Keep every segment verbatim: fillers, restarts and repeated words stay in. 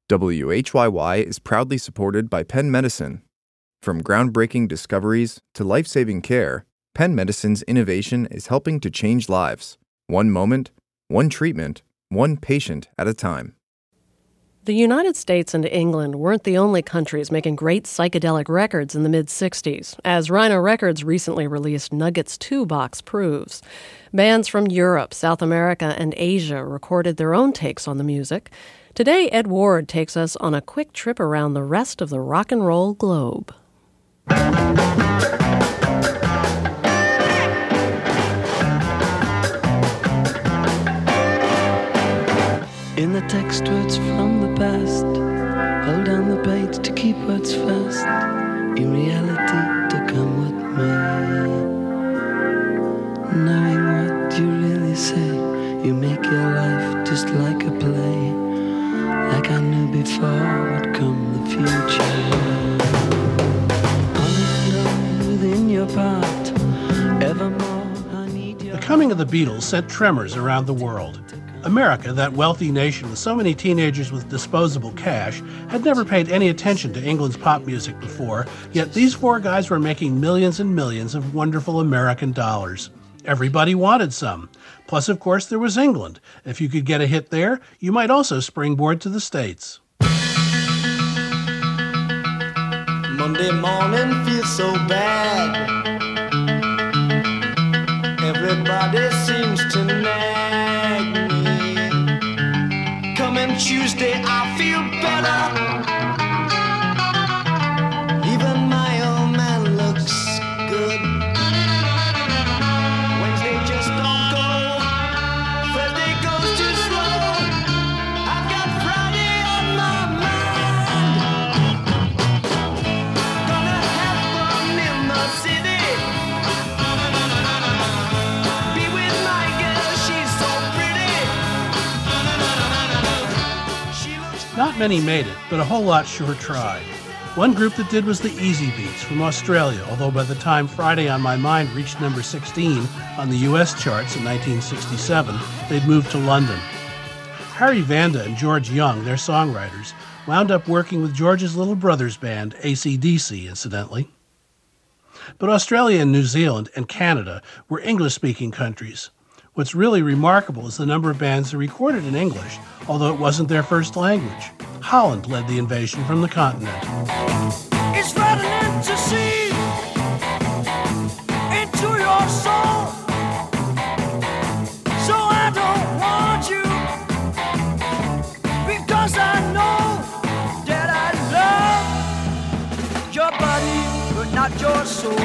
W H Y Y is proudly supported by Penn Medicine. From groundbreaking discoveries to life-saving care, Penn Medicine's innovation is helping to change lives, one moment, one treatment, one patient at a time. The United States and England weren't the only countries making great psychedelic records in the mid-sixties, as Rhino Records' recently released Nuggets two box proves. Bands from Europe, South America, and Asia recorded their own takes on the music. Today, Ed Ward takes us on a quick trip around the rest of the rock and roll globe. In the text, words from the past, hold down the page to keep words fast. In reality, to come with me. Knowing what you really say, you make your life just like a play. Like I knew before would come the future. On and on within your part, evermore I need your... The coming of the Beatles sent tremors around the world. America, that wealthy nation with so many teenagers with disposable cash, had never paid any attention to England's pop music before, yet these four guys were making millions and millions of wonderful American dollars. Everybody wanted some. Plus, of course, there was England. If you could get a hit there, you might also springboard to the States. Monday morning feels so bad. Everybody seems to nag me. Coming Tuesday, I feel better. Even my old man looks good. Wednesday just don't go. Thursday goes too slow. I've got Friday on my mind. Gonna have fun in the city. Be with my girl, she's so pretty. She looks Not many made it, but a whole lot sure tried. One group that did was the Easy Beats from Australia, although by the time Friday on My Mind reached number sixteen on the U S charts in nineteen sixty-seven, they'd moved to London. Harry Vanda and George Young, their songwriters, wound up working with George's little brother's band, A C D C, incidentally. But Australia and New Zealand and Canada were English-speaking countries. What's really remarkable is the number of bands that recorded in English, although it wasn't their first language. Holland led the invasion from the continent. It's rattling to see into your soul. So I don't want you because I know that I love your body but not your soul.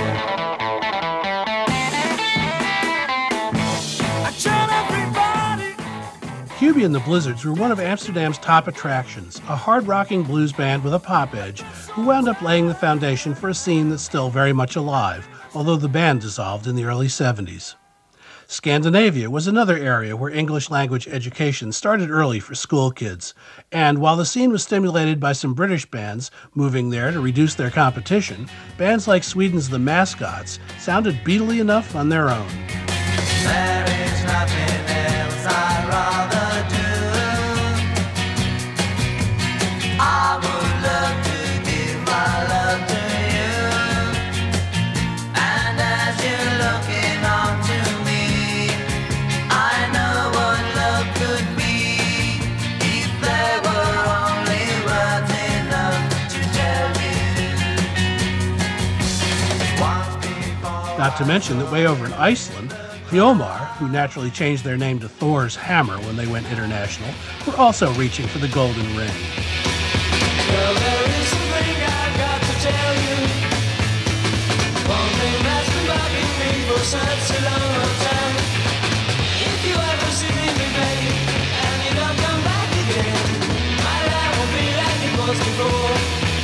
I tell everybody. Hubie and the Blizzards were one of Amsterdam's top attractions, a hard-rocking blues band with a pop edge who wound up laying the foundation for a scene that's still very much alive, although the band dissolved in the early seventies. Scandinavia was another area where English language education started early for school kids, and while the scene was stimulated by some British bands moving there to reduce their competition, bands like Sweden's The Mascots sounded Beatley enough on their own. There is nothing else I'd rather do. I would love to give my love to you. And as you're looking on to me, I know what love could be. If there were only words enough to tell you. Once before. Not to mention that way over in Iceland, Hljómar, who naturally changed their name to Thor's Hammer when they went international, were also reaching for the golden ring. Well, there is something I've got to tell you. One thing that's been bugging me for such a long time. If you ever see me, baby, and you don't come back again, my life won't be like it was before.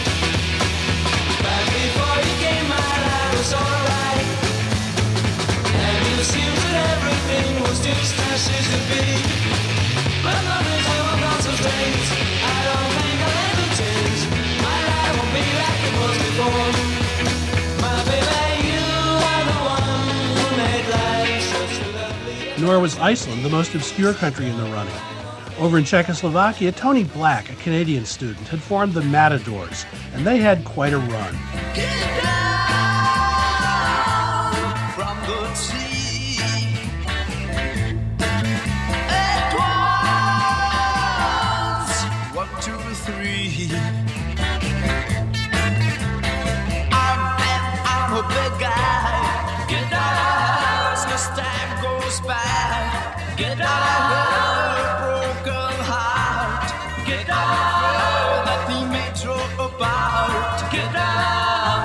Back before you came, my life was alright. And it seems that everything was just as it should be. But not as I will concentrate. I don't think I'll ever change. My life won't be like it was before. My baby, you are the one who made life such a lovely. Nor was Iceland the most obscure country in the running. Over in Czechoslovakia, Tony Black, a Canadian student, had formed the Matadors, and they had quite a run. Get down from the sea. At once, one, two, three. I'm bad, I'm a big guy. Get down, as time goes by. Get down, broken heart. Get down, that he may throw about. Get down.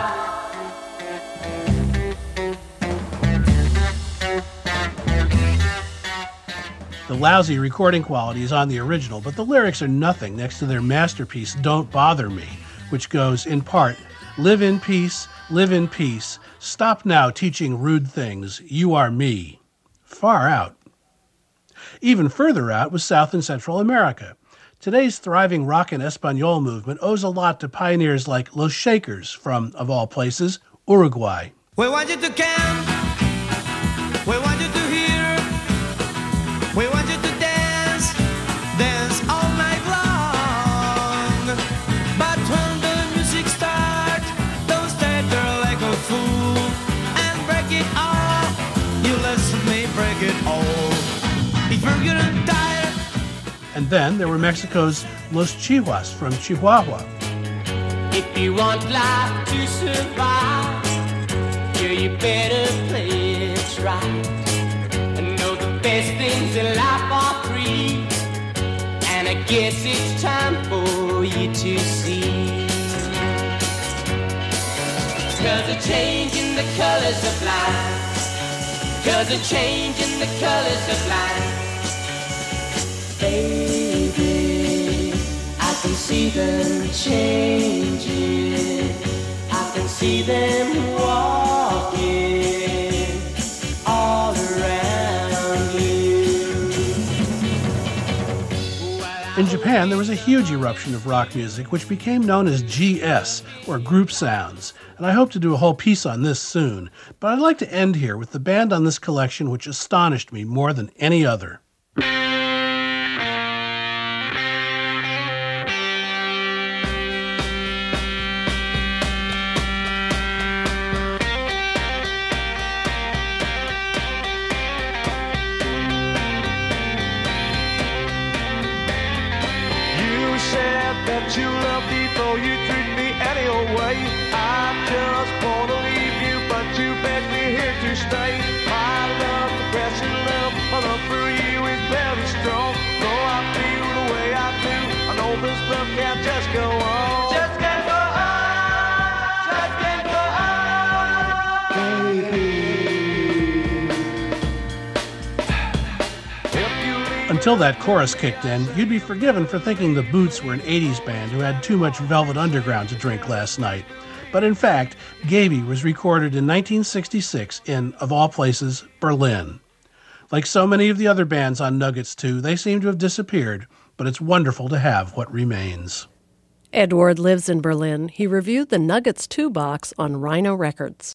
The lousy recording quality is on the original, but the lyrics are nothing next to their masterpiece, Don't Bother Me, which goes, in part, live in peace, live in peace, stop now teaching rude things, you are me. Far out. Even further out was South and Central America. Today's thriving rock and Espanol movement owes a lot to pioneers like Los Shakers from, of all places, Uruguay. We want you to count. We want you to hear. We want you to dance. Dance all night long. But when the music starts, don't stay there like a fool and break it all. You listen to me break it all. If you're gonna die. And then there were Mexico's Los Chihuas from Chihuahua. If you want life to survive, yeah, you better play it right. And know the best things in life are free. And I guess it's time for you to see. Cause a change in the colors of life. Cause a change in the colors of life. Baby, I can see them changing. I can see them walking all around you. In Japan, there was a huge eruption of rock music, which became known as G S, or group sounds. And I hope to do a whole piece on this soon. But I'd like to end here with the band on this collection which astonished me more than any other. That you love me though you treat me any old way. I just wanna leave you, but you begged me here to stay. My love, the pressing love, my love for you is very strong. Though I feel the way I do, I know this love can't just go on. Just can't go on, just can't go on, baby. If you leave Until that chorus kicked in, you'd be forgiven for thinking the Boots were an eighties band who had too much Velvet Underground to drink last night. But in fact, Gaby was recorded in nineteen sixty-six in, of all places, Berlin. Like so many of the other bands on Nuggets two, they seem to have disappeared, but it's wonderful to have what remains. Edward lives in Berlin. He reviewed the Nuggets two box on Rhino Records.